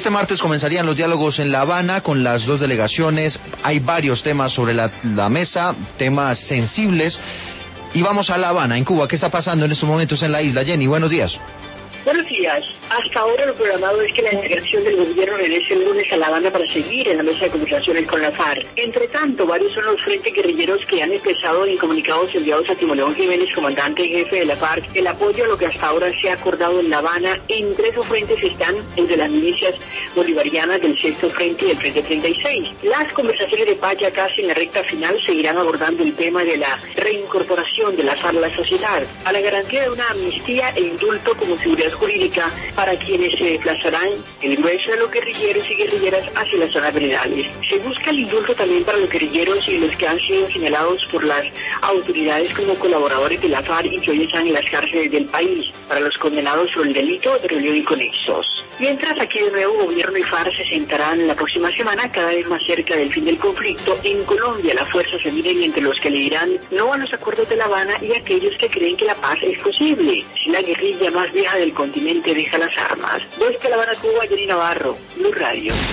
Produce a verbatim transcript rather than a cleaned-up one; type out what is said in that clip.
Este martes comenzarían los diálogos en La Habana con las dos delegaciones. Hay varios temas sobre la, la mesa, temas sensibles. Y vamos a La Habana, en Cuba. ¿Qué está pasando en estos momentos en la isla? Jenny, buenos días. Buenos días. Hasta ahora lo programado es que la delegación del gobierno regrese el lunes a La Habana para seguir en la mesa de conversaciones con la FARC. Entre tanto, varios son los frentes guerrilleros que han expresado en comunicados enviados a Timoleón Jiménez, comandante y jefe de la FARC, el apoyo a lo que hasta ahora se ha acordado en La Habana. Entre esos frentes están el de las milicias bolivarianas del Sexto Frente y del Frente treinta y seis. Las conversaciones de paz ya casi en la recta final seguirán abordando el tema de la reincorporación de la FARC a la sociedad, a la garantía de una amnistía e indulto como seguridad jurídica para quienes se desplazarán el grueso de los guerrilleros y guerrilleras hacia las zonas veredales. Se busca el indulto también para los guerrilleros y los que han sido señalados por las autoridades como colaboradores de la FARC y que hoy están en las cárceles del país, para los condenados por el delito de rebelión y conexos. Mientras aquí de nuevo gobierno y FARC se sentarán la próxima semana cada vez más cerca del fin del conflicto. En Colombia las fuerzas se miden entre los que le dirán no a los acuerdos de La Habana y aquellos que creen que la paz es posible si la guerrilla más vieja del continente deja las armas. Desde La Habana, Cuba, Jenny Navarro, Blue Radio.